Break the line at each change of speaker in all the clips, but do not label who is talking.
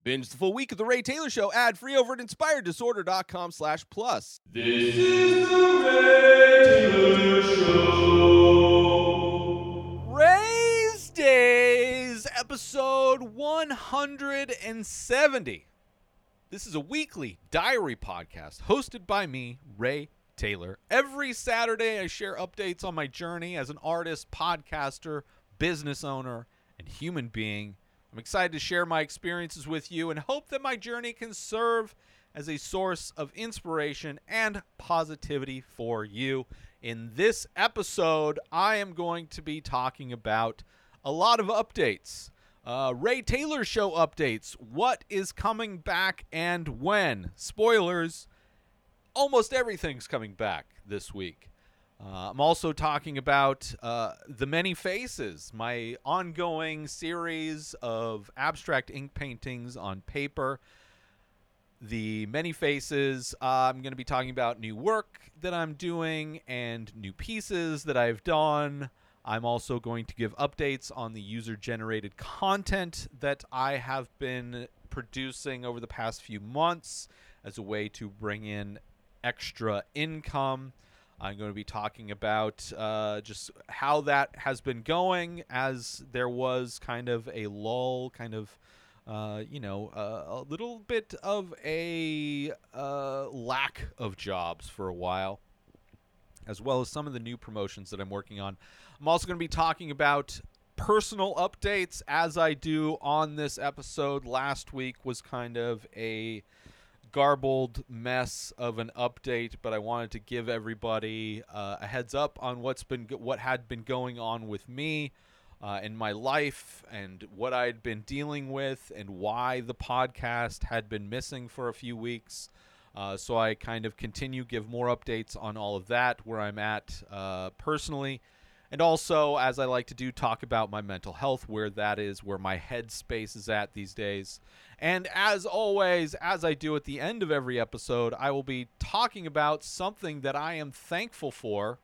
Binge the full week of The Ray Taylor Show ad-free over at inspireddisorder.com/plus.
This is The Ray Taylor Show.
Ray's Days, episode 170. This is a weekly diary podcast hosted by me, Ray Taylor. Every Saturday, I share updates on my journey as an artist, podcaster, business owner, and human being. I'm excited to share my experiences with you and hope that my journey can serve as a source of inspiration and positivity for you. In this episode, I am going to be talking about a lot of updates. Ray Taylor Show updates. What is coming back and when? Spoilers, almost everything's coming back this week. I'm also talking about The Many Faces, my ongoing series of abstract ink paintings on paper. The Many Faces, I'm going to be talking about new work that I'm doing and new pieces that I've done. I'm also going to give updates on the user-generated content that I have been producing over the past few months as a way to bring in extra income. I'm going to be talking about just how that has been going, as there was kind of a lull, a little bit of a lack of jobs for a while, as well as some of the new promotions that I'm working on. I'm also going to be talking about personal updates, as I do on this episode. Last week was kind of a garbled mess of an update, but I wanted to give everybody a heads up on what had been going on with me in my life and what I'd been dealing with and why the podcast had been missing for a few weeks. So I kind of give more updates on all of that, where I'm at personally. And also, as I like to do, talk about my mental health, where my headspace is at these days. And as always, as I do at the end of every episode, I will be talking about something that I am thankful for.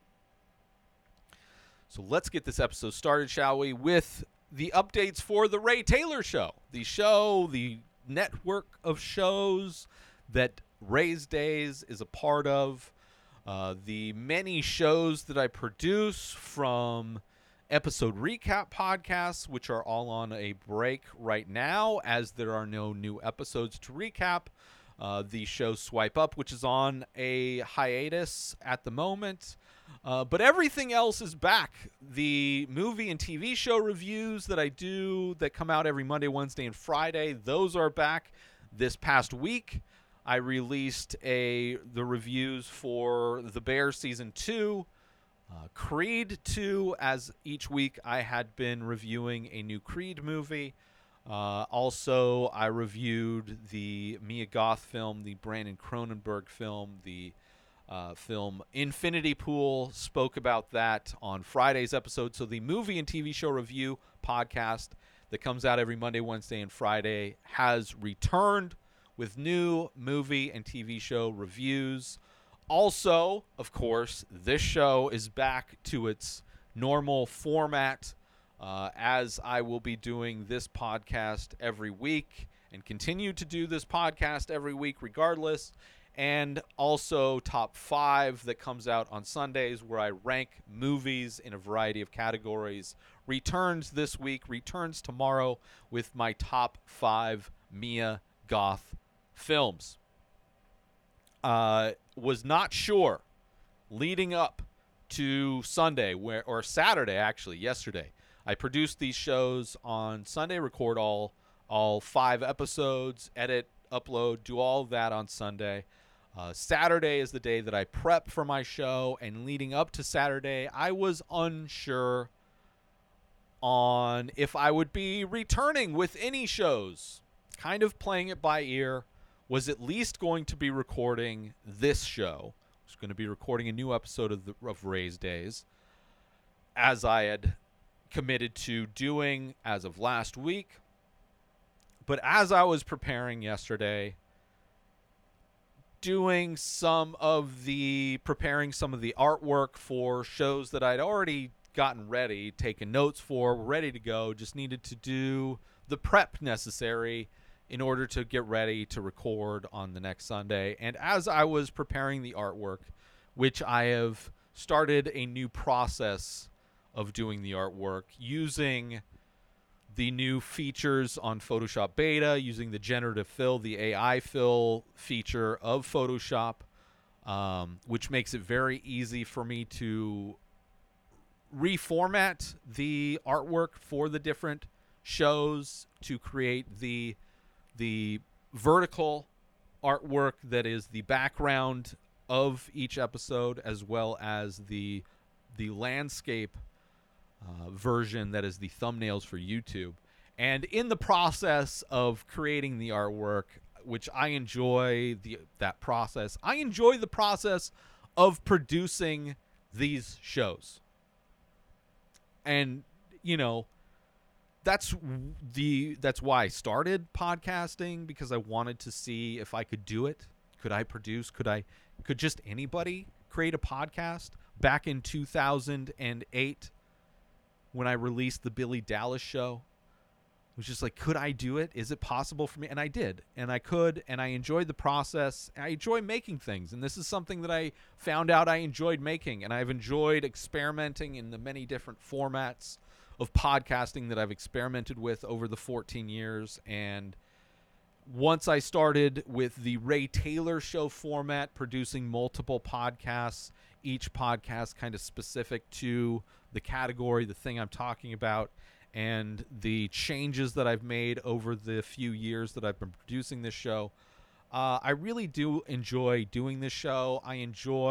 So let's get this episode started, shall we, with the updates for The Ray Taylor Show. The network of shows that Ray's Days is a part of. The many shows that I produce, from episode recap podcasts, which are all on a break right now as there are no new episodes to recap. The show Swipe Up, which is on a hiatus at the moment. But everything else is back. The movie and TV show reviews that I do that come out every Monday, Wednesday, and Friday, those are back. This past week, I released the reviews for The Bear Season 2, Creed 2, as each week I had been reviewing a new Creed movie. Also, I reviewed the Mia Goth film, the Brandon Cronenberg film, the film Infinity Pool, spoke about that on Friday's episode. So the movie and TV show review podcast that comes out every Monday, Wednesday, and Friday has returned with new movie and TV show reviews. Also, of course, this show is back to its normal format, as I will be doing this podcast every week and continue to do this podcast every week regardless. And also Top 5 that comes out on Sundays, where I rank movies in a variety of categories, returns this week, returns tomorrow with my Top 5 Mia Goth films. Was not sure leading up to Sunday, or Saturday actually, yesterday. I produced these shows on Sunday, record all 5 episodes, edit, upload, do all of that on Sunday. Saturday is the day that I prep for my show, and leading up to Saturday, I was unsure on if I would be returning with any shows, kind of playing it by ear. Was at least going to be recording this show. I was going to be recording a new episode of Ray's Days, as I had committed to doing as of last week. But as I was preparing yesterday, preparing some of the artwork for shows that I'd already gotten ready, taken notes for, ready to go, just needed to do the prep necessary in order to get ready to record on the next Sunday. And as I was preparing the artwork, which I have started a new process of doing the artwork using the new features on Photoshop Beta, using the generative fill, the AI fill feature of Photoshop, which makes it very easy for me to reformat the artwork for the different shows to create the vertical artwork that is the background of each episode, as well as the landscape version that is the thumbnails for YouTube. And in the process of creating the artwork, which I enjoy that process, I enjoy the process of producing these shows. And that's why I started podcasting, because I wanted to see if I could do it. Could I produce? Could just anybody create a podcast? Back in 2008, when I released the Billy Dallas Show, it was just like, could I do it? Is it possible for me? And I did, and I could, and I enjoyed the process. I enjoy making things, and this is something that I found out I enjoyed making, and I've enjoyed experimenting in the many different formats of podcasting that I've experimented with over the 14 years. And once I started with the Ray Taylor Show format, producing multiple podcasts, each podcast kind of specific to the category, the thing I'm talking about, and the changes that I've made over the few years that I've been producing this show, I really do enjoy doing this show. I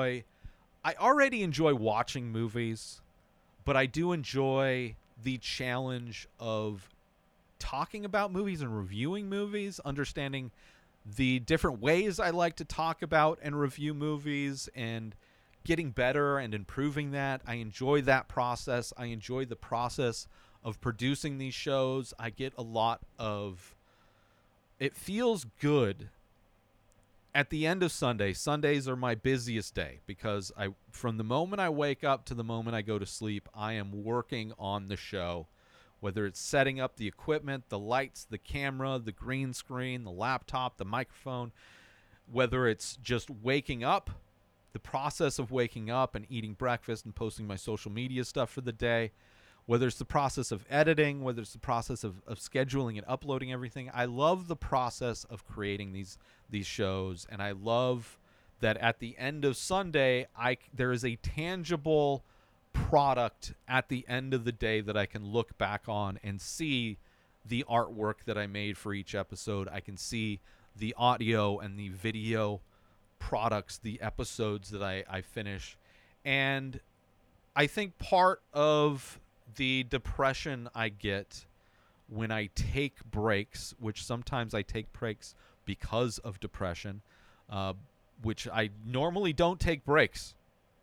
already enjoy watching movies, but I do enjoy the challenge of talking about movies and reviewing movies, understanding the different ways I like to talk about and review movies, and getting better and improving that. I enjoy that process. I enjoy the process of producing these shows. I get a lot of... It feels good at the end of Sunday. Sundays are my busiest day, because from the moment I wake up to the moment I go to sleep, I am working on the show. Whether it's setting up the equipment, the lights, the camera, the green screen, the laptop, the microphone, whether it's just waking up, the process of waking up and eating breakfast and posting my social media stuff for the day, whether it's the process of editing, whether it's the process of scheduling and uploading everything. I love the process of creating these shows, and I love that at the end of Sunday, there is a tangible product at the end of the day that I can look back on and see the artwork that I made for each episode. I can see the audio and the video products, the episodes that I finish. And I think part of the depression I get when I take breaks, which sometimes I take breaks because of depression, which I normally don't take breaks.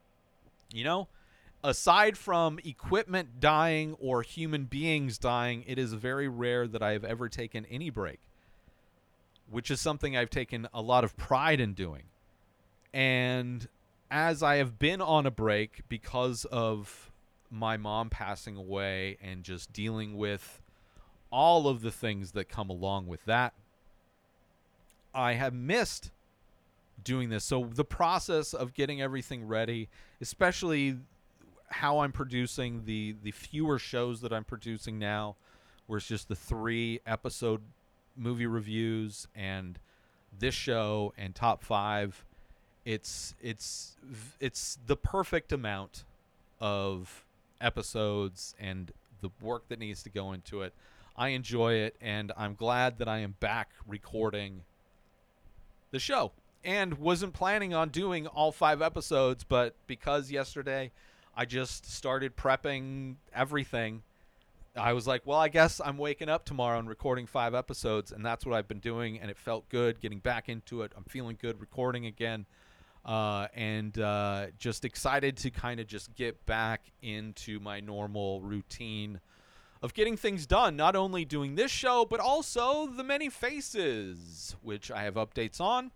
Aside from equipment dying or human beings dying, it is very rare that I have ever taken any break, which is something I've taken a lot of pride in doing. And as I have been on a break because of my mom passing away and just dealing with all of the things that come along with that, I have missed doing this. So the process of getting everything ready, especially how I'm producing the fewer shows that I'm producing now, where it's just the 3 episode movie reviews and this show and top 5, it's the perfect amount of episodes and the work that needs to go into it. I enjoy it, and I'm glad that I am back recording the show, and wasn't planning on doing all 5 episodes, but because yesterday I just started prepping everything, I was like, well, I guess I'm waking up tomorrow and recording 5 episodes, and that's what I've been doing, and it felt good getting back into it. I'm feeling good recording again, and just excited to kind of just get back into my normal routine of getting things done, not only doing this show, but also The Many Faces, which I have updates on.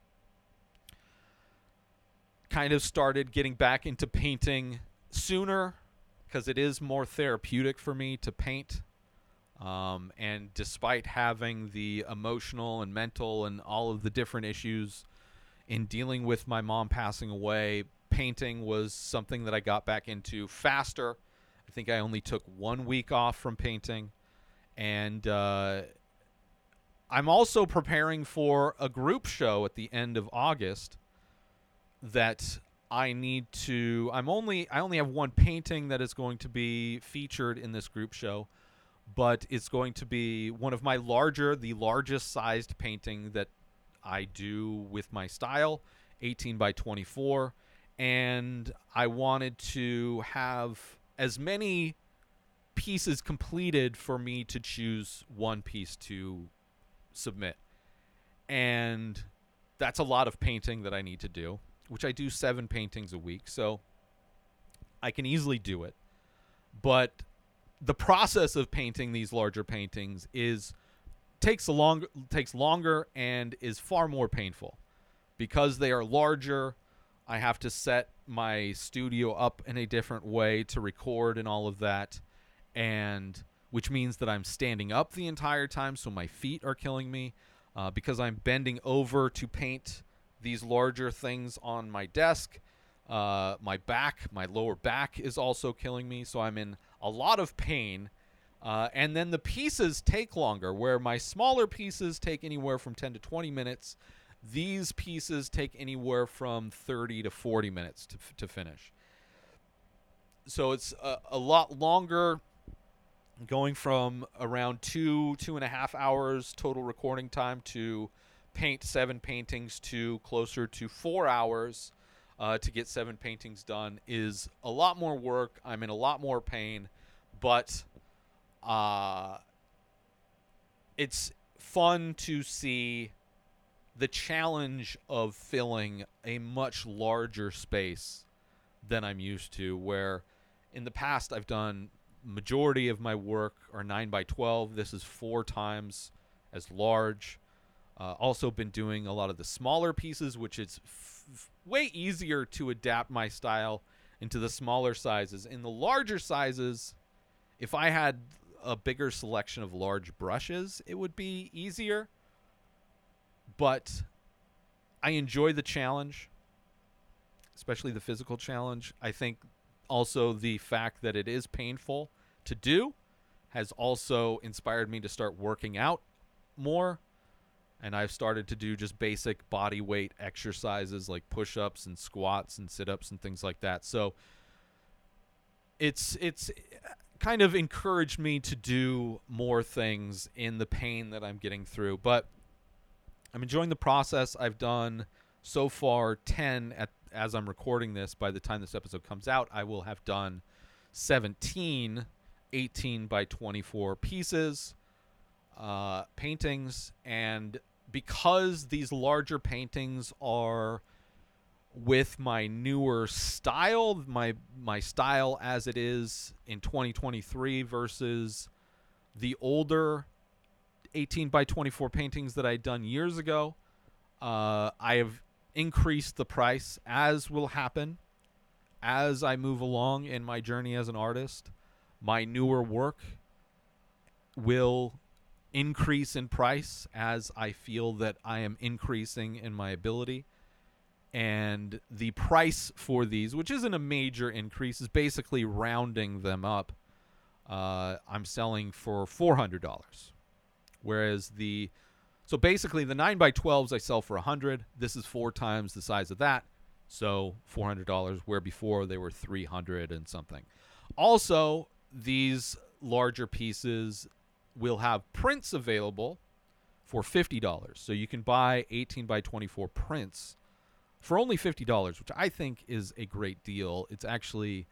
Kind of started getting back into painting sooner, because it is more therapeutic for me to paint. And despite having the emotional and mental and all of the different issues in dealing with my mom passing away, painting was something that I got back into faster. I think I only took 1 week off from painting. And I'm also preparing for a group show at the end of August that I only have one painting that is going to be featured in this group show, but it's going to be one of the largest sized painting that I do with my style, 18 by 24, and I wanted to have as many pieces completed for me to choose one piece to submit. And that's a lot of painting that I need to do, which I do 7 paintings a week, so I can easily do it. But the process of painting these larger paintings takes longer and is far more painful. Because they are larger, I have to set my studio up in a different way to record and all of that, and which means that I'm standing up the entire time, so my feet are killing me. Because I'm bending over to paint these larger things on my desk, my lower back is also killing me, so I'm in a lot of pain. And then the pieces take longer, where my smaller pieces take anywhere from 10 to 20 minutes. These pieces take anywhere from 30 to 40 minutes to finish. So it's a lot longer, going from around 2.5 hours total recording time to paint 7 paintings to closer to 4 hours to get 7 paintings done is a lot more work. I'm in a lot more pain, but it's fun to see the challenge of filling a much larger space than I'm used to, where in the past I've done majority of my work are 9 by 12. This is 4 times as large. Also been doing a lot of the smaller pieces, which is way easier to adapt my style into the smaller sizes. In the larger sizes, if I had a bigger selection of large brushes, it would be easier. But I enjoy the challenge, especially the physical challenge. I think also the fact that it is painful to do has also inspired me to start working out more. And I've started to do just basic body weight exercises like push-ups and squats and sit-ups and things like that. So it's kind of encouraged me to do more things in the pain that I'm getting through. But I'm enjoying the process. I've done so far 10 as I'm recording this. By the time this episode comes out, I will have done 17 18 by 24 pieces, paintings. And because these larger paintings are with my newer style, my style as it is in 2023 versus the older 18 by 24 paintings that I'd done years ago, I have increased the price, as will happen as I move along in my journey as an artist. My newer work will increase in price as I feel that I am increasing in my ability. And the price for these, which isn't a major increase, is basically rounding them up. I'm selling for $400. Whereas so basically the 9 by 12s I sell for $100. This is 4 times the size of that. So $400, where before they were $300 and something. Also, these larger pieces will have prints available for $50. So you can buy 18 by 24 prints for only $50, which I think is a great deal. It's actually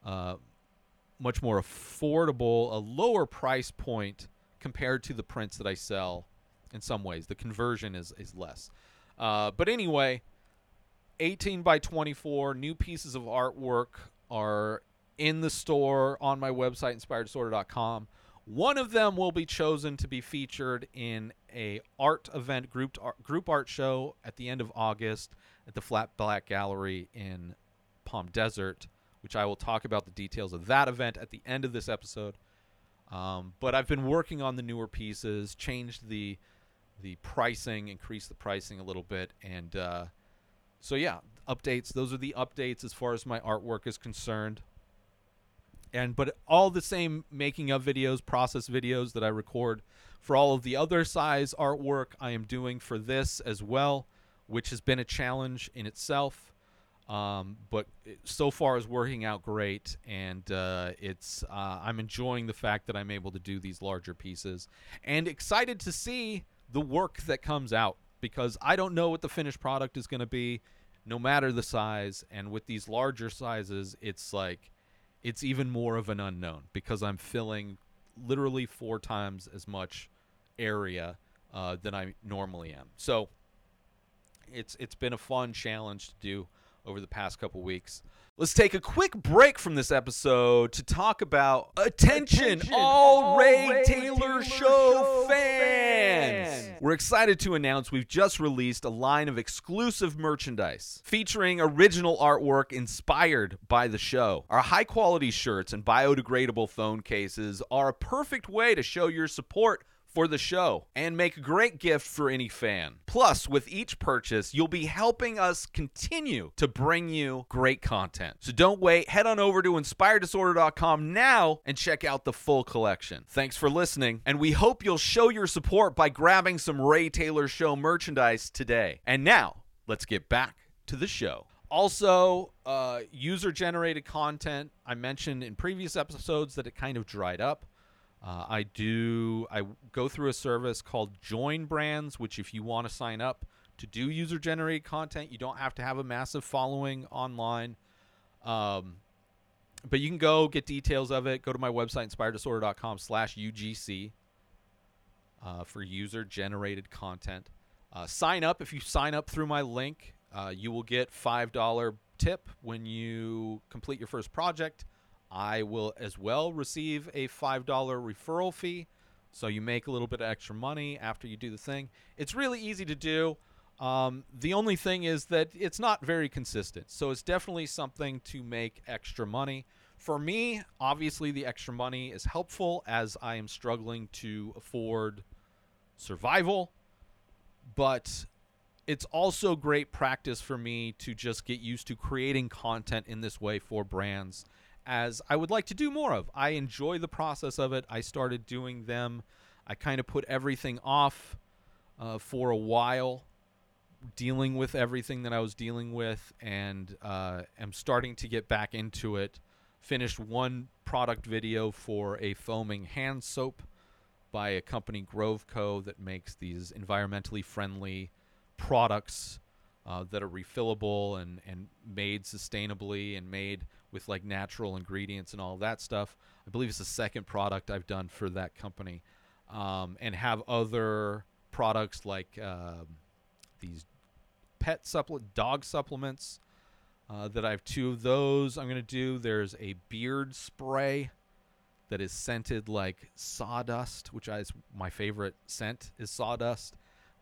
much more affordable, a lower price point compared to the prints that I sell in some ways. The conversion is less. But anyway, 18 by 24 new pieces of artwork are in the store on my website, inspireddisorder.com. One of them will be chosen to be featured in a art event, group art show at the end of August at the Flat Black Gallery in Palm Desert, which I will talk about the details of that event at the end of this episode. But I've been working on the newer pieces, changed the pricing, increased the pricing a little bit, and so yeah, updates. Those are the updates as far as my artwork is concerned. But all the same making of videos, process videos that I record for all of the other size artwork, I am doing for this as well, which has been a challenge in itself. But so far is working out great, and I'm enjoying the fact that I'm able to do these larger pieces, and excited to see the work that comes out, because I don't know what the finished product is going to be, no matter the size. And with these larger sizes, it's even more of an unknown, because I'm filling literally 4 times as much area than I normally am. So it's been a fun challenge to do over the past couple weeks. Let's take a quick break from this episode to talk about Attention all Ray Taylor Show fans! We're excited to announce we've just released a line of exclusive merchandise featuring original artwork inspired by the show. Our high-quality shirts and biodegradable phone cases are a perfect way to show your support for the show and make a great gift for any fan. Plus, with each purchase, you'll be helping us continue to bring you great content. So don't wait. Head on over to InspiredDisorder.com now and check out the full collection. Thanks for listening, and we hope you'll show your support by grabbing some Ray Taylor Show merchandise today. And now, let's get back to the show. Also, user-generated content. I mentioned in previous episodes that it kind of dried up. I go through a service called Join Brands, which if you want to sign up to do user-generated content, you don't have to have a massive following online. But you can go get details of it. Go to my website, inspireddisorder.com/UGC for user-generated content. Sign up. If you sign up through my link, you will get $5 tip when you complete your first project. I will as well receive a $5 referral fee, so you make a little bit of extra money after you do the thing. It's really easy to do. The only thing is that it's not very consistent, so it's definitely something to make extra money. For me, obviously the extra money is helpful as I am struggling to afford survival, but it's also great practice for me to just get used to creating content in this way for brands, as I would like to do more of. I enjoy the process of it. I started doing them. I kind of put everything off for a while, dealing with everything that I was dealing with, and am starting to get back into it. Finished one product video for a foaming hand soap by a company, Grove Co., that makes these environmentally friendly products that are refillable and made sustainably and made with like natural ingredients and all that stuff. I believe it's the second product I've done for that company, and have other products like these dog supplements that I have 2 of those I'm going to do. There's a beard spray that is scented like sawdust, which is my favorite scent, is sawdust.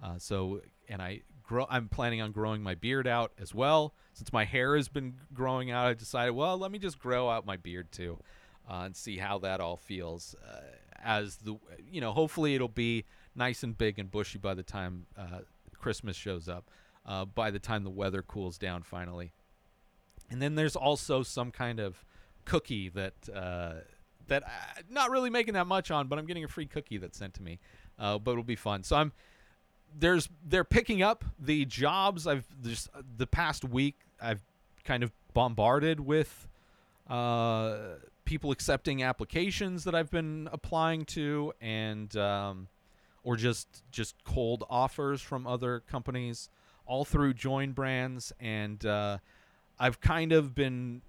I'm planning on growing my beard out as well. Since my hair has been growing out, I decided, well, let me just grow out my beard too, and see how that all feels. Hopefully it'll be nice and big and bushy by the time Christmas shows up, by the time the weather cools down finally. And then there's also some kind of cookie that I'm not really making that much on, but I'm getting a free cookie that's sent to me. But it'll be fun. So they're picking up the jobs. The past week I've kind of bombarded with people accepting applications that I've been applying to, and or just cold offers from other companies, all through Join Brands. And I've kind of been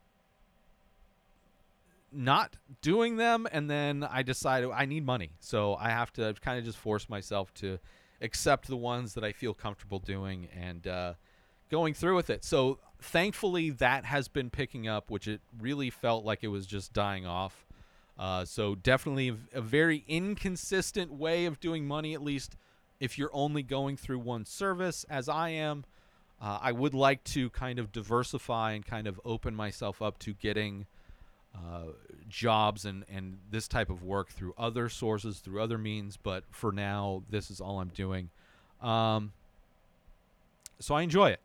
not doing them, and then I decided I need money, so I have to kind of just force myself to accept the ones that I feel comfortable doing and going through with it. So thankfully that has been picking up, which it really felt like it was just dying off. So definitely a very inconsistent way of doing money, at least if you're only going through one service, as I am. I would like to kind of diversify and kind of open myself up to getting jobs and this type of work through other sources, through other means. But for now, this is all I'm doing. So I enjoy it.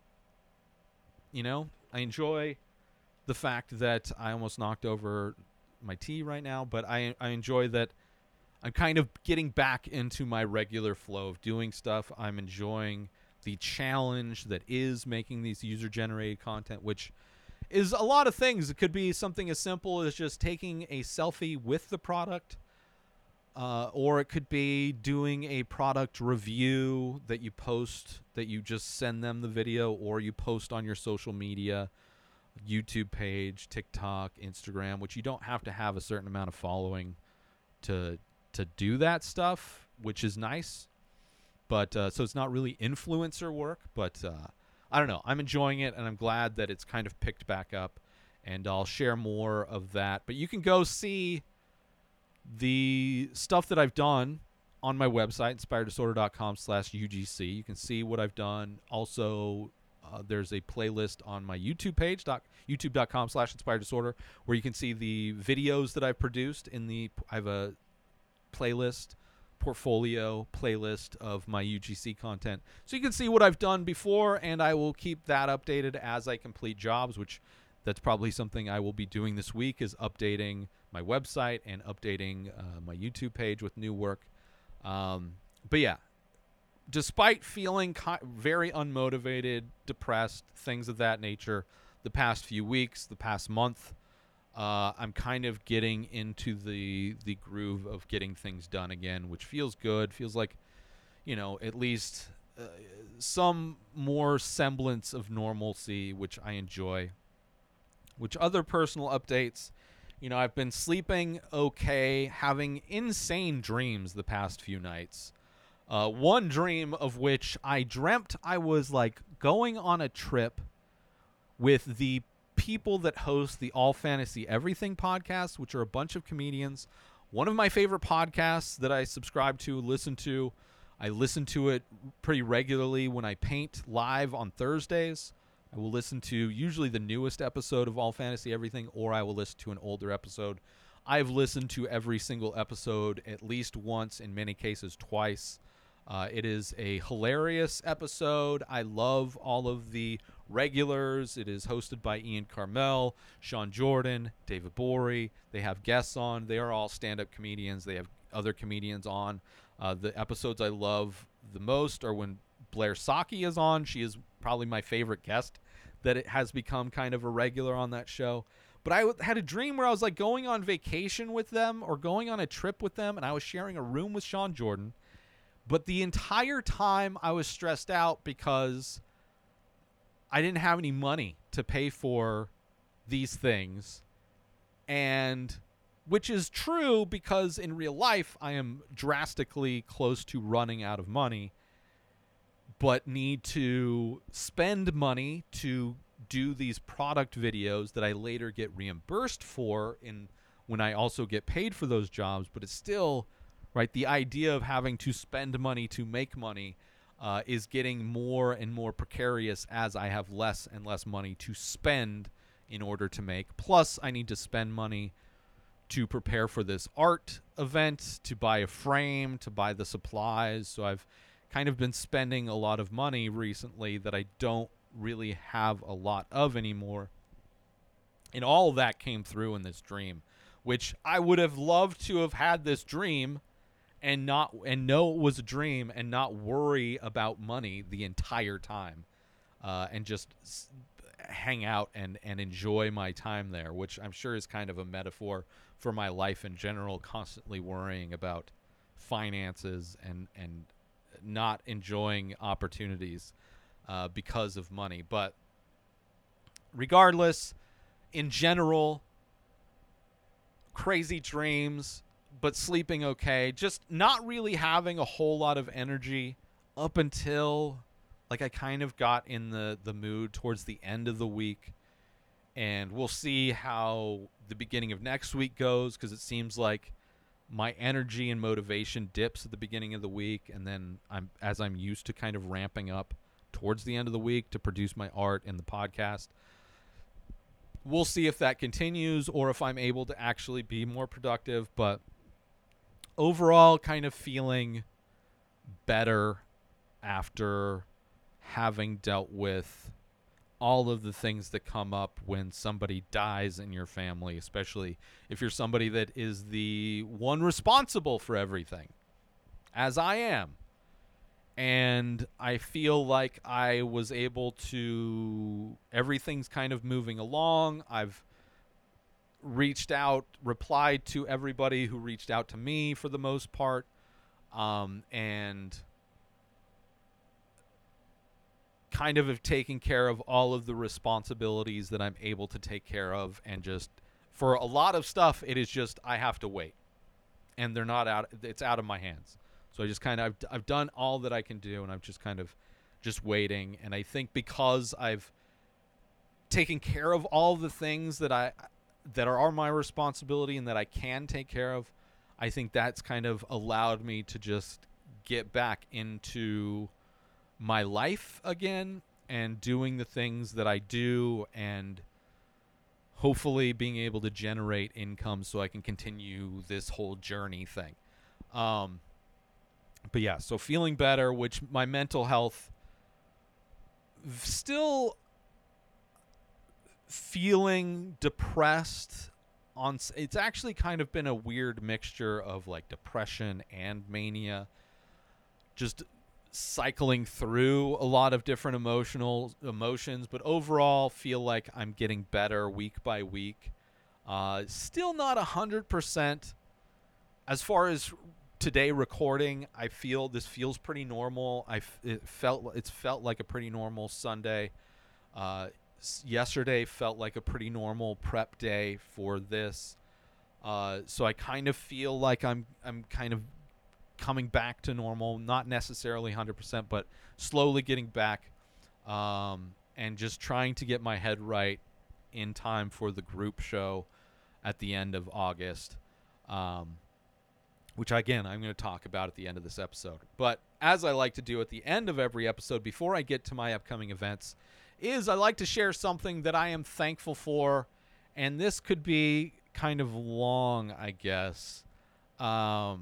I enjoy the fact that I almost knocked over my tea right now, but I enjoy that I'm kind of getting back into my regular flow of doing stuff. I'm enjoying the challenge that is making these user-generated content, which is a lot of things. It could be something as simple as just taking a selfie with the product, or it could be doing a product review that you post, that you just send them the video, or you post on your social media, YouTube page, TikTok, Instagram, which you don't have to have a certain amount of following to do that stuff, which is nice. But so it's not really influencer work, but I don't know. I'm enjoying it, and I'm glad that it's kind of picked back up, and I'll share more of that. But you can go see the stuff that I've done on my website, inspireddisorder.com/UGC. You can see what I've done. Also, there's a playlist on my YouTube page, youtube.com/inspireddisorder, where you can see the videos that I've produced. I have a portfolio playlist of my UGC content, so you can see what I've done before, and I will keep that updated as I complete jobs, which that's probably something I will be doing this week, is updating my website and updating my YouTube page with new work. But yeah, despite feeling very unmotivated, depressed, things of that nature, the past few weeks, the past month, I'm kind of getting into the groove of getting things done again, which feels good. Feels like, at least some more semblance of normalcy, which I enjoy. Which other personal updates? I've been sleeping okay, having insane dreams the past few nights. One dream of which I dreamt I was like going on a trip with the people that host the All Fantasy Everything podcast, which are a bunch of comedians. One of my favorite podcasts that I subscribe to, listen to. I listen to it pretty regularly when I paint live on Thursdays. I will listen to usually the newest episode of All Fantasy Everything, or I will listen to an older episode. I've listened to every single episode at least once, in many cases twice. It is a hilarious episode. I love all of the regulars. It is hosted by Ian Carmel, Sean Jordan, David Bory. They have guests on. They are all stand-up comedians. They have other comedians on. The episodes I love the most are when Blair Saki is on. She is probably my favorite guest that it has become kind of a regular on that show. But I had a dream where I was like going on vacation with them or going on a trip with them, and I was sharing a room with Sean Jordan. But the entire time I was stressed out because I didn't have any money to pay for these things. And which is true because in real life I am drastically close to running out of money, but need to spend money to do these product videos that I later get reimbursed for when I also get paid for those jobs. But it's still, right, the idea of having to spend money to make money is getting more and more precarious as I have less and less money to spend in order to make. Plus, I need to spend money to prepare for this art event, to buy a frame, to buy the supplies. So I've kind of been spending a lot of money recently that I don't really have a lot of anymore. And all of that came through in this dream, which I would have loved to have had this dream and know it was a dream and not worry about money the entire time, and just hang out and enjoy my time there, which I'm sure is kind of a metaphor for my life in general, constantly worrying about finances and not enjoying opportunities because of money. But regardless, in general, crazy dreams, but sleeping okay. Just not really having a whole lot of energy up until like I kind of got in the mood towards the end of the week. And we'll see how the beginning of next week goes, because it seems like my energy and motivation dips at the beginning of the week, and then I'm used to kind of ramping up towards the end of the week to produce my art and the podcast. we'll see if that continues or if I'm able to actually be more productive. But overall, kind of feeling better after having dealt with all of the things that come up when somebody dies in your family, especially if you're somebody that is the one responsible for everything, as I am. And I feel like I was able to, everything's kind of moving along. I've reached out, replied to everybody who reached out to me for the most part. And kind of have taken care of all of the responsibilities that I'm able to take care of. And just for a lot of stuff, it is just, I have to wait. And they're not out, it's out of my hands. So I just kind of, I've done all that I can do, and I'm just kind of just waiting. And I think because I've taken care of all the things that are my responsibility and that I can take care of, I think that's kind of allowed me to just get back into my life again and doing the things that I do, and hopefully being able to generate income so I can continue this whole journey thing. But yeah, so feeling better, which my mental health still feeling depressed on. It's actually kind of been a weird mixture of like depression and mania, just cycling through a lot of different emotions, but overall feel like I'm getting better week by week. Still not 100%. As far as today recording, I feel this feels pretty normal. It's felt like a pretty normal Sunday. Yesterday felt like a pretty normal prep day for this. So I kind of feel like I'm kind of coming back to normal, not necessarily 100%, but slowly getting back, and just trying to get my head right in time for the group show at the end of August, which again I'm going to talk about at the end of this episode. But as I like to do at the end of every episode before I get to my upcoming events, is I like to share something that I am thankful for, and this could be kind of long, I guess, because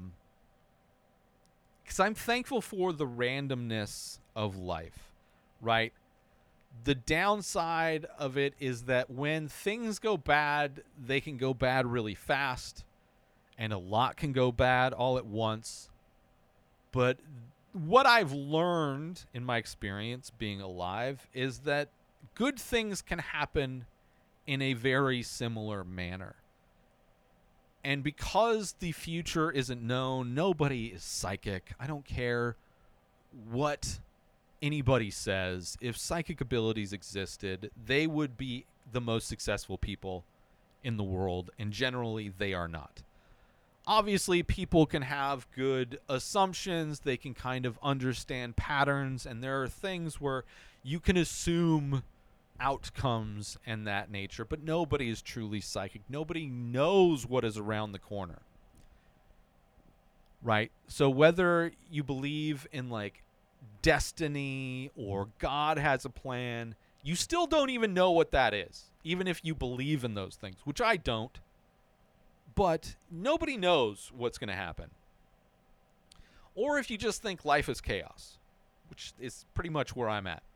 I'm thankful for the randomness of life, right? The downside of it is that when things go bad, they can go bad really fast, and a lot can go bad all at once. But what I've learned in my experience being alive is that good things can happen in a very similar manner. And because the future isn't known, nobody is psychic. I don't care what anybody says. If psychic abilities existed, they would be the most successful people in the world, and generally they are not. Obviously, people can have good assumptions. They can kind of understand patterns, and there are things where you can assume outcomes and that nature, but nobody is truly psychic. Nobody knows what is around the corner, right? So whether you believe in like destiny or God has a plan, you still don't even know what that is, even if you believe in those things, which I don't. But nobody knows what's going to happen. Or if you just think life is chaos, which is pretty much where I'm at.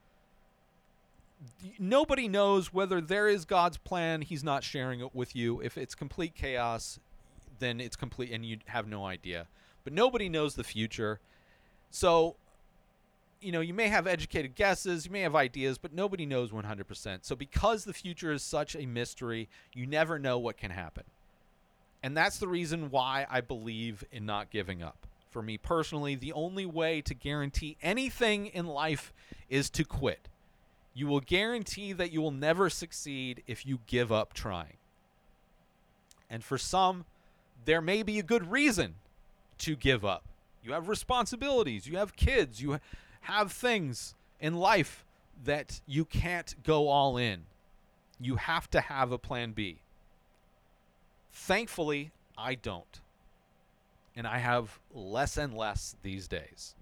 Nobody knows whether there is God's plan. He's not sharing it with you. If it's complete chaos, then it's complete and you have no idea. But nobody knows the future. So, you know, you may have educated guesses, you may have ideas, but nobody knows 100%. So because the future is such a mystery, you never know what can happen. And that's the reason why I believe in not giving up. For me personally, the only way to guarantee anything in life is to quit. You will guarantee that you will never succeed if you give up trying. And for some, there may be a good reason to give up. You have responsibilities, you have kids, you have things in life that you can't go all in. You have to have a plan B. Thankfully, I don't. And I have less and less these days.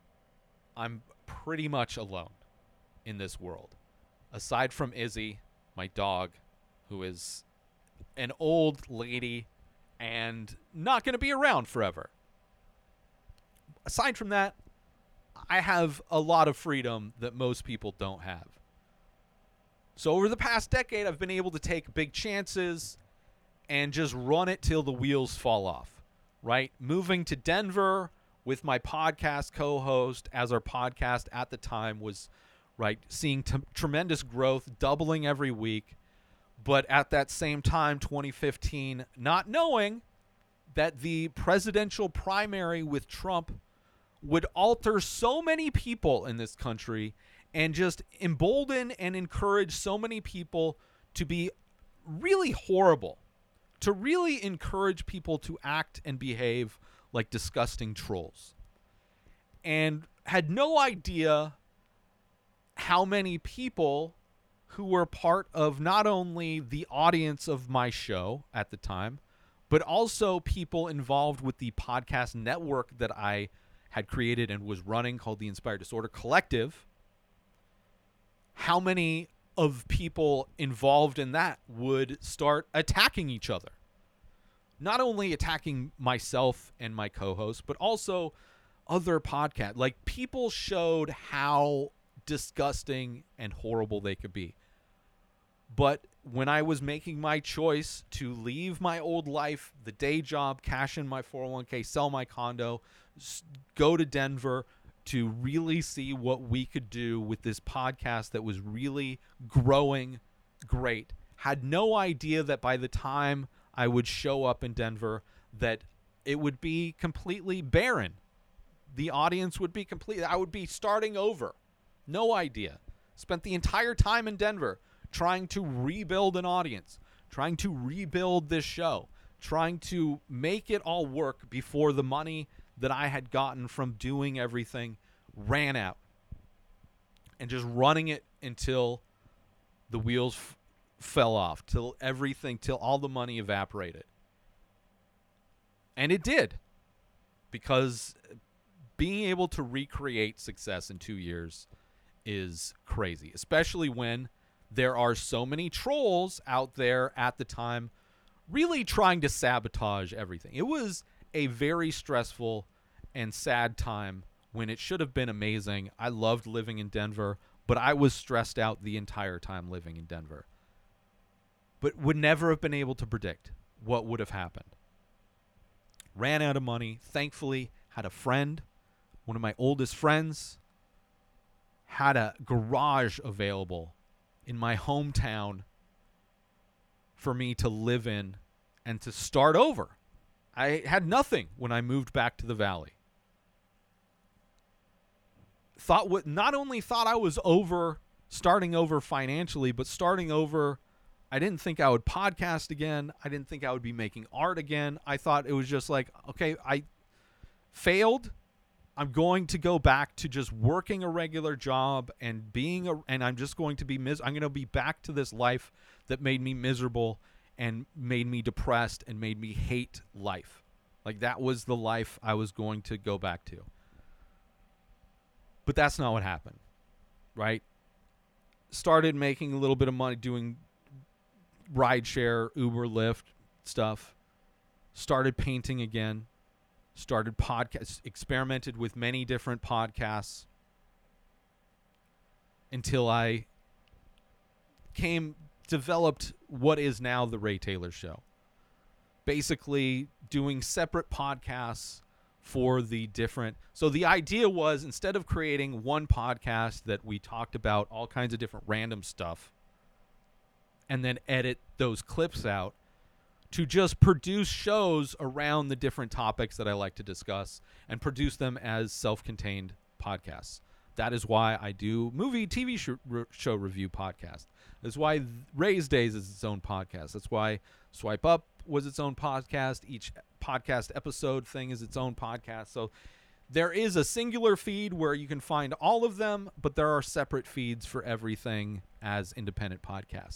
I'm pretty much alone in this world. Aside from Izzy, my dog, who is an old lady and not going to be around forever. Aside from that, I have a lot of freedom that most people don't have. So over the past decade, I've been able to take big chances and just run it till the wheels fall off, right? Moving to Denver with my podcast co-host, as our podcast at the time was, right, seeing tremendous growth, doubling every week. But at that same time, 2015, not knowing that the presidential primary with Trump would alter so many people in this country and just embolden and encourage so many people to be really horrible, to really encourage people to act and behave like disgusting trolls. And had no idea how many people who were part of not only the audience of my show at the time, but also people involved with the podcast network that I had created and was running called the Inspired Disorder Collective. How many of people involved in that would start attacking each other? Not only attacking myself and my co-host, but also other podcasts. Like, people showed how disgusting and horrible they could be. But when I was making my choice to leave my old life, the day job, cash in my 401k, sell my condo, go to Denver to really see what we could do with this podcast that was really growing great, had no idea that by the time I would show up in Denver that it would be completely barren. The audience would be I would be starting over. No idea. Spent the entire time in Denver trying to rebuild an audience, trying to rebuild this show, trying to make it all work before the money that I had gotten from doing everything ran out. And just running it until the wheels fell off, till all the money evaporated. And it did. Because being able to recreate success in 2 years is crazy, especially when there are so many trolls out there at the time really trying to sabotage everything. It was a very stressful and sad time when it should have been amazing. I loved living in Denver, but I was stressed out the entire time living in Denver. But would never have been able to predict what would have happened. Ran out of money. Thankfully, had a friend, one of my oldest friends, had a garage available in my hometown for me to live in and to start over. I had nothing when I moved back to the Valley. Not only thought I was starting over financially, but starting over, I didn't think I would podcast again. I didn't think I would be making art again. I thought it was just like, okay, I failed. I'm going to go back to just working a regular job and and I'm just going to be I'm going to be back to this life that made me miserable and made me depressed and made me hate life. Like, that was the life I was going to go back to. But that's not what happened, right? Started making a little bit of money doing rideshare, Uber, Lyft stuff. Started painting again. Started podcasts, experimented with many different podcasts until I developed what is now the Ray Taylor Show. Basically doing separate podcasts for the different. So the idea was, instead of creating one podcast that we talked about all kinds of different random stuff and then edit those clips out, to just produce shows around the different topics that I like to discuss and produce them as self-contained podcasts. That is why I do TV show review podcasts. That's why Ray's Days is its own podcast. That's why Swipe Up was its own podcast. Each podcast episode thing is its own podcast. So there is a singular feed where you can find all of them, but there are separate feeds for everything as independent podcasts.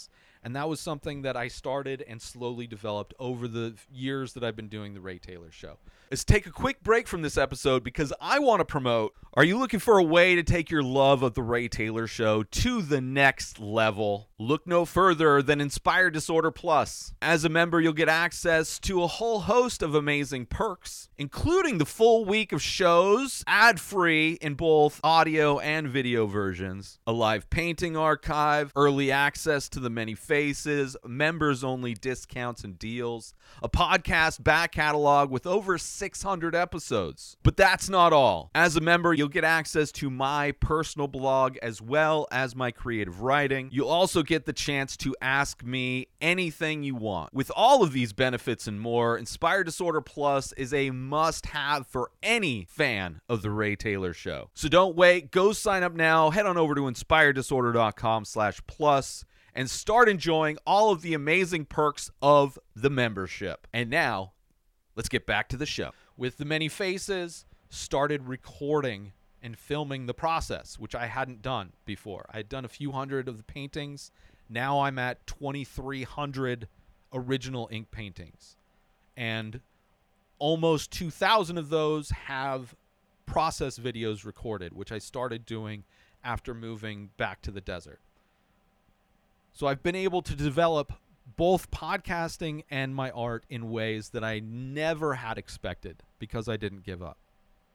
And that was something that I started and slowly developed over the years that I've been doing the Ray Taylor Show. Let's take a quick break from this episode because I want to promote. Are you looking for a way to take your love of the Ray Taylor Show to the next level? Look no further than Inspire Disorder Plus. As a member, you'll get access to a whole host of amazing perks, including the full week of shows, ad-free in both audio and video versions, a live painting archive, early access to the many faces, members-only discounts and deals, a podcast back catalog with over 600 episodes. But that's not all. As a member, you'll get access to my personal blog as well as my creative writing. You'll also get the chance to ask me anything you want. With all of these benefits and more, Inspire Disorder Plus is a must-have for any fan of the Ray Taylor Show. So don't wait. Go sign up now. Head on over to inspiredisorder.com/plus and start enjoying all of the amazing perks of the membership. And now, let's get back to the show. With the many faces, started recording and filming the process, which I hadn't done before. I had done a few hundred of the paintings. Now I'm at 2,300 original ink paintings. And almost 2,000 of those have process videos recorded, which I started doing after moving back to the desert. So I've been able to develop both podcasting and my art in ways that I never had expected because I didn't give up.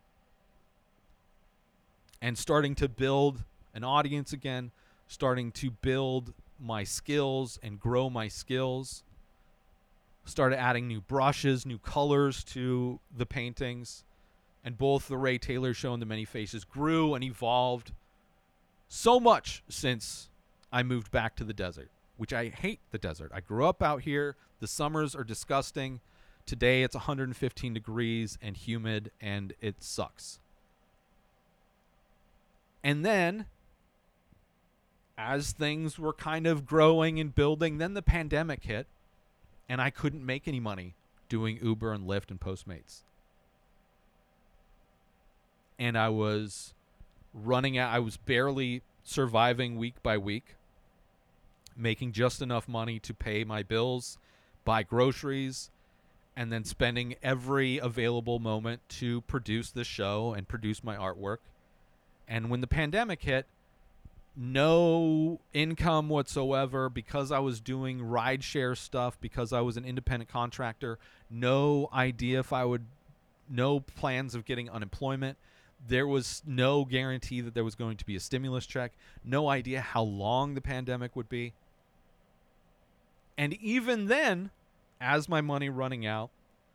And starting to build an audience again, starting to build my skills and grow my skills. Started adding new brushes, new colors to the paintings. And both the Ray Taylor Show and the Many Faces grew and evolved so much since I moved back to the desert, which I hate the desert. I grew up out here. The summers are disgusting. Today it's 115 degrees and humid, and it sucks. And then, as things were kind of growing and building, then the pandemic hit, and I couldn't make any money doing Uber and Lyft and Postmates. And I was running out. I was barely surviving week by week, making just enough money to pay my bills, buy groceries, and then spending every available moment to produce the show and produce my artwork. And when the pandemic hit, no income whatsoever because I was doing rideshare stuff, because I was an independent contractor, no idea if I would, no plans of getting unemployment. There was no guarantee that there was going to be a stimulus check, no idea how long the pandemic would be. And even then, as my money running out,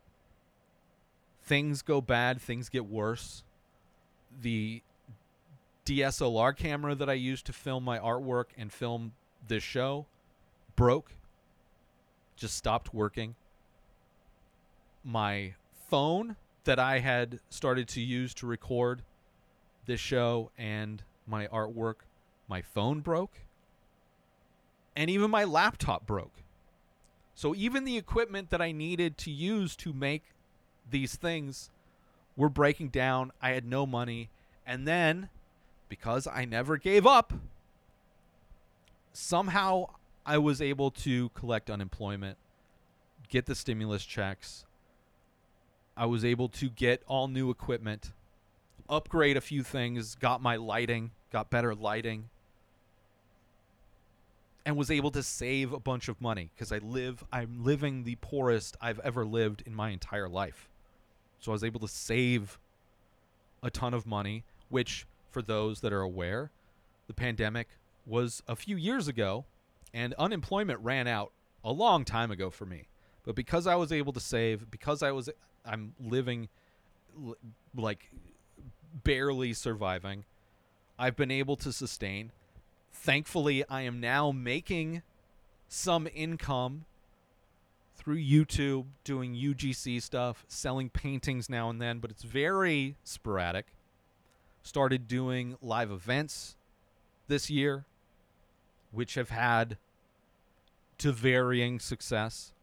things go bad, things get worse. The DSLR camera that I used to film my artwork and film this show broke, just stopped working. My phone that I had started to use to record this show and my artwork, my phone broke. And even my laptop broke. So even the equipment that I needed to use to make these things were breaking down. I had no money. And then, because I never gave up, somehow I was able to collect unemployment, get the stimulus checks. I was able to get all new equipment, upgrade a few things, got my lighting, got better lighting, and was able to save a bunch of money because I'm living the poorest I've ever lived in my entire life. So I was able to save a ton of money, which, for those that are aware, the pandemic was a few years ago, and unemployment ran out a long time ago for me. But because I was able to save, because I'm living like barely surviving, I've been able to sustain. Thankfully, I am now making some income through YouTube, doing UGC stuff, selling paintings now and then, but it's very sporadic. Started doing live events this year, which have had to varying success.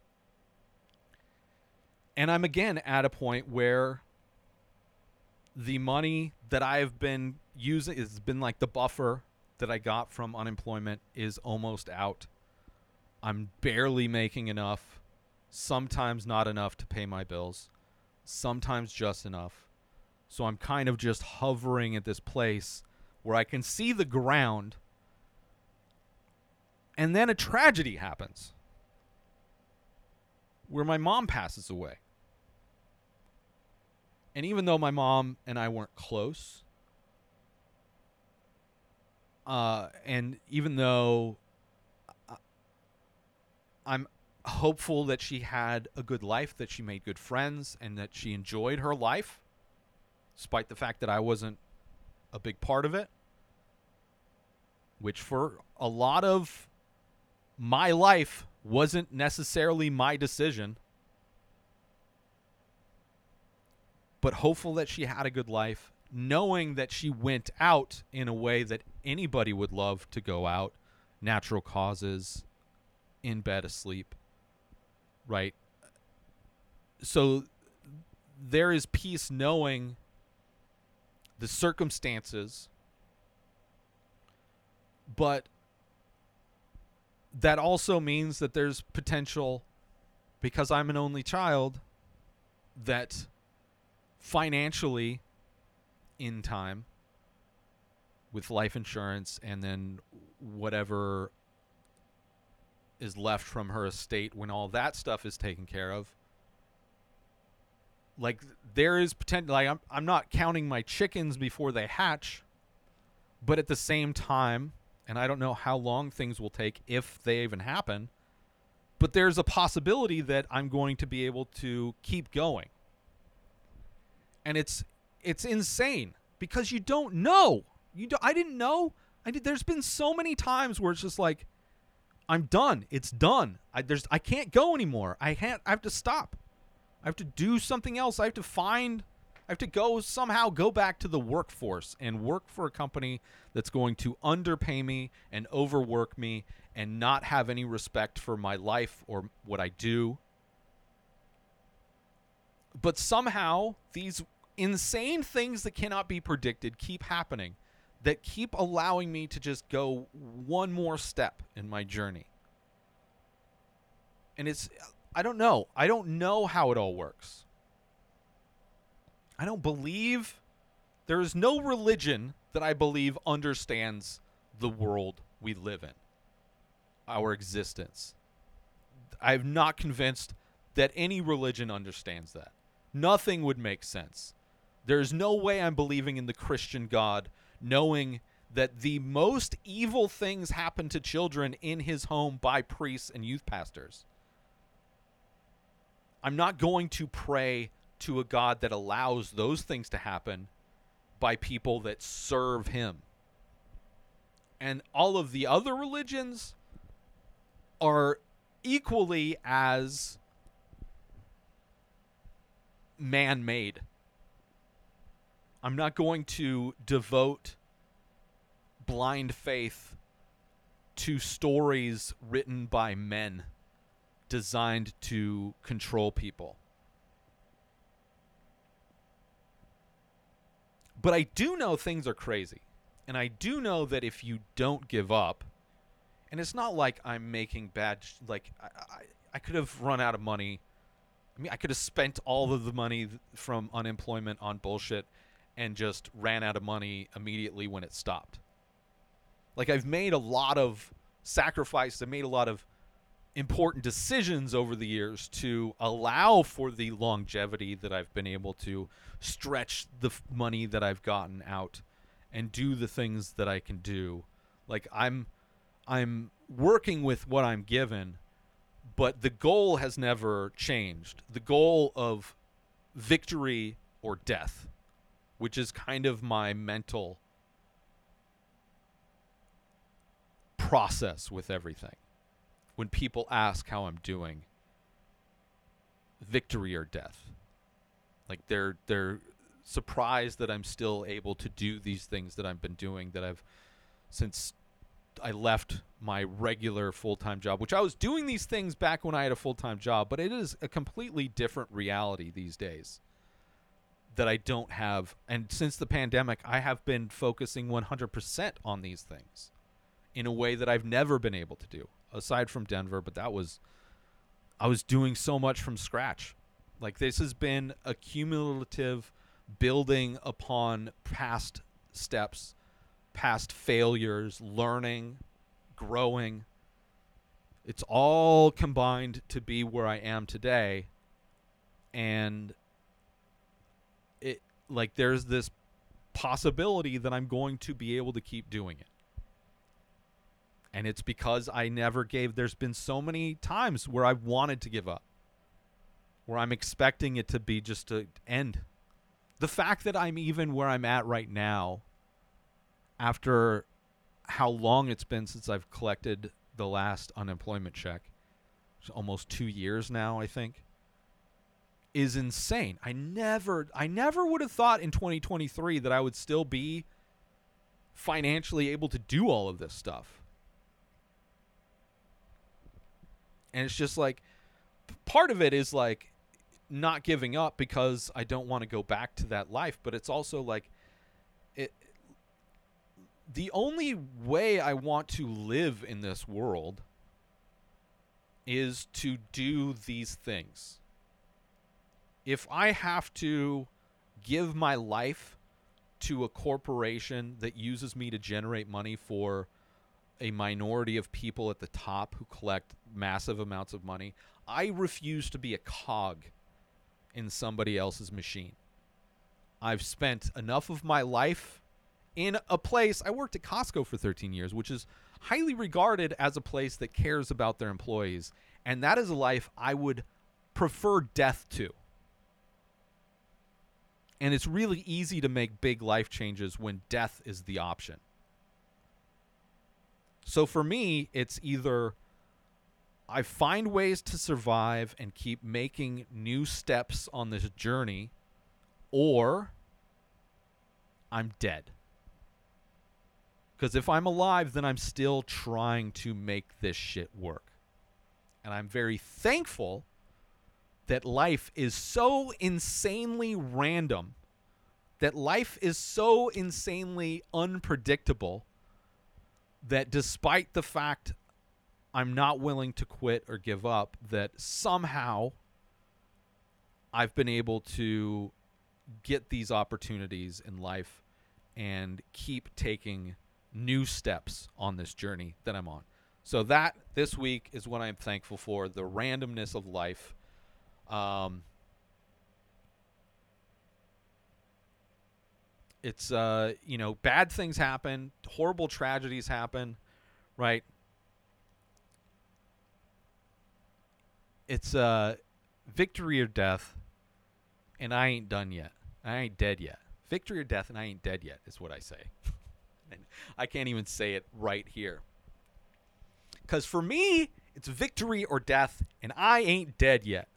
And I'm again at a point where the money that I've been using has been like the buffer that I got from unemployment is almost out. I'm barely making enough, sometimes not enough to pay my bills, sometimes just enough. So I'm kind of just hovering at this place where I can see the ground, and then a tragedy happens where my mom passes away. And even though my mom and I weren't close, and even though I'm hopeful that she had a good life, that she made good friends, and that she enjoyed her life, despite the fact that I wasn't a big part of it, which for a lot of my life wasn't necessarily my decision. But hopeful that she had a good life, knowing that she went out in a way that anybody would love to go out, natural causes, in bed asleep, right? So there is peace knowing the circumstances, but that also means that there's potential, because I'm an only child, that financially, in time, with life insurance and then whatever is left from her estate when all that stuff is taken care of, like, there is potential. Like, I'm not counting my chickens before they hatch, but at the same time, and I don't know how long things will take, if they even happen, but there's a possibility that I'm going to be able to keep going. And it's insane, because you don't know. I didn't know. There's been so many times where it's just like, I'm done. It's done. I can't go anymore. I have to stop. I have to do something else. I have to somehow go back to the workforce and work for a company that's going to underpay me and overwork me and not have any respect for my life or what I do. But somehow these insane things that cannot be predicted keep happening, that keep allowing me to just go one more step in my journey. And I don't know. I don't know how it all works. I don't believe, there is no religion that I believe understands the world we live in, our existence. I'm not convinced that any religion understands that. Nothing would make sense. There's no way I'm believing in the Christian God, knowing that the most evil things happen to children in his home by priests and youth pastors. I'm not going to pray to a God that allows those things to happen by people that serve him. And all of the other religions are equally as man-made. I'm not going to devote blind faith to stories written by men designed to control people. But I do know things are crazy. And I do know that if you don't give up, and it's not like I'm making bad, I could have run out of money. I mean, I could have spent all of the money from unemployment on bullshit and just ran out of money immediately when it stopped. Like, I've made a lot of sacrifices. I made a lot of important decisions over the years to allow for the longevity that I've been able to stretch the money that I've gotten out and do the things that I can do. Like, I'm working with what I'm given, but the goal has never changed. The goal of victory or death, which is kind of my mental process with everything. When people ask how I'm doing, victory or death. Like, they're surprised that I'm still able to do these things that I've been doing, that I've, since I left my regular full-time job, which I was doing these things back when I had a full-time job, but it is a completely different reality these days that I don't have. And since the pandemic, I have been focusing 100% on these things in a way that I've never been able to do. aside from Denver, but I was doing so much from scratch. Like, this has been a cumulative building upon past steps, past failures, learning, growing. It's all combined to be where I am today. And it, like, there's this possibility that I'm going to be able to keep doing it. And it's because I never gave. There's been so many times where I've wanted to give up, where I'm expecting it to be just to end. The fact that I'm even where I'm at right now, after how long it's been since I've collected the last unemployment check, it's almost 2 years now, I think, is insane. I never would have thought in 2023 that I would still be financially able to do all of this stuff. And it's just like, part of it is like not giving up because I don't want to go back to that life. But it's also like, the only way I want to live in this world is to do these things. If I have to give my life to a corporation that uses me to generate money for a minority of people at the top who collect massive amounts of money, I refuse to be a cog in somebody else's machine. I've spent enough of my life in a place. I worked at Costco for 13 years, which is highly regarded as a place that cares about their employees. And that is a life I would prefer death to. And it's really easy to make big life changes when death is the option. So for me, it's either I find ways to survive and keep making new steps on this journey, or I'm dead. Because if I'm alive, then I'm still trying to make this shit work. And I'm very thankful that life is so insanely random, that life is so insanely unpredictable, that despite the fact I'm not willing to quit or give up, that somehow I've been able to get these opportunities in life and keep taking new steps on this journey that I'm on. So that this week is what I'm thankful for, the randomness of life. It's, bad things happen, horrible tragedies happen, right? It's victory or death, and I ain't done yet. I ain't dead yet. Victory or death, and I ain't dead yet is what I say. And I can't even say it right here. Because for me, it's victory or death, and I ain't dead yet.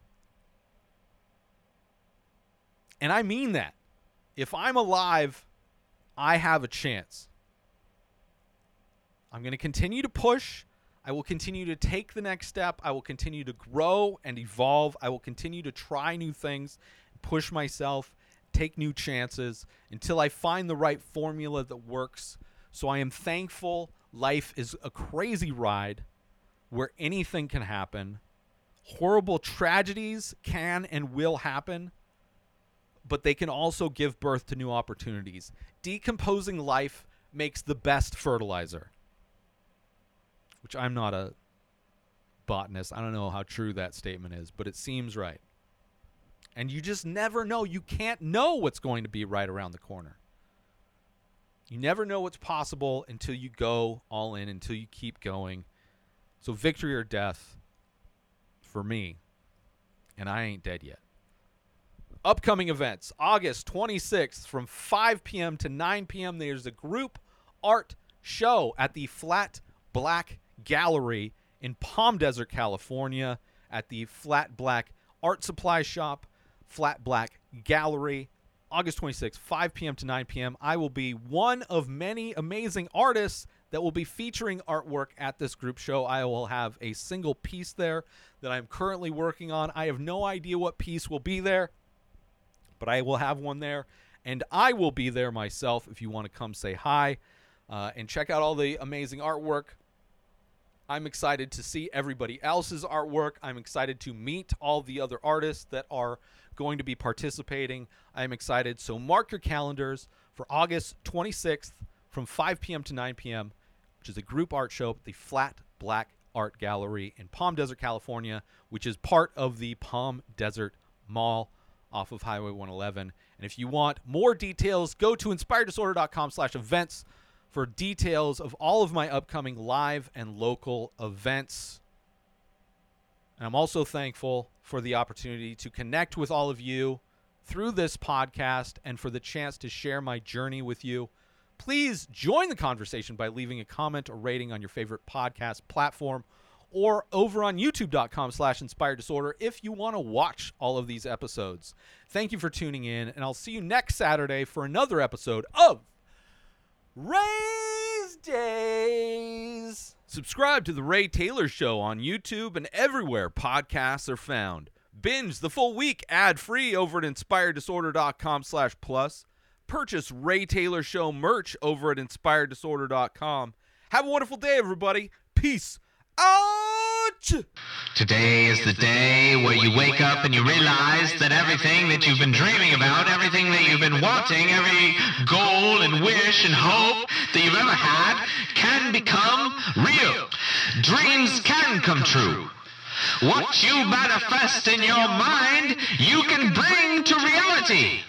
And I mean that. If I'm alive, I have a chance. I'm going to continue to push. I will continue to take the next step. I will continue to grow and evolve. I will continue to try new things, push myself, take new chances until I find the right formula that works. So I am thankful life is a crazy ride where anything can happen. Horrible tragedies can and will happen, but they can also give birth to new opportunities. Decomposing life makes the best fertilizer, which I'm not a botanist. I don't know how true that statement is, but it seems right. And you just never know. You can't know what's going to be right around the corner. You never know what's possible until you go all in, until you keep going. So victory or death for me, and I ain't dead yet. Upcoming events, August 26th from 5 p.m. to 9 p.m. There's a group art show at the Flat Black Gallery in Palm Desert, California, at the Flat Black Art Supply Shop, Flat Black Gallery, August 26th, 5 p.m. to 9 p.m. I will be one of many amazing artists that will be featuring artwork at this group show. I will have a single piece there that I'm currently working on. I have no idea what piece will be there, but I will have one there, and I will be there myself if you want to come say hi and check out all the amazing artwork. I'm excited to see everybody else's artwork. I'm excited to meet all the other artists that are going to be participating. I'm excited. So mark your calendars for August 26th from 5 p.m. to 9 p.m., which is a group art show at the Flat Black Art Gallery in Palm Desert, California, which is part of the Palm Desert Mall off of Highway 111. And if you want more details, go to inspireddisorder.com/events for details of all of my upcoming live and local events. And I'm also thankful for the opportunity to connect with all of you through this podcast and for the chance to share my journey with you. Please join the conversation by leaving a comment or rating on your favorite podcast platform or over on youtube.com/inspireddisorder if you want to watch all of these episodes. Thank you for tuning in, and I'll see you next Saturday for another episode of Ray's Days. Subscribe to The Ray Taylor Show on YouTube and everywhere podcasts are found. Binge the full week ad-free over at inspireddisorder.com/plus. Purchase Ray Taylor Show merch over at inspireddisorder.com. Have a wonderful day, everybody. Peace out!
Today is the day where you wake up and you realize that everything that you've been dreaming about, everything that you've been wanting, every goal and wish and hope that you've ever had can become real. Dreams can come true. What you manifest in your mind, you can bring to reality.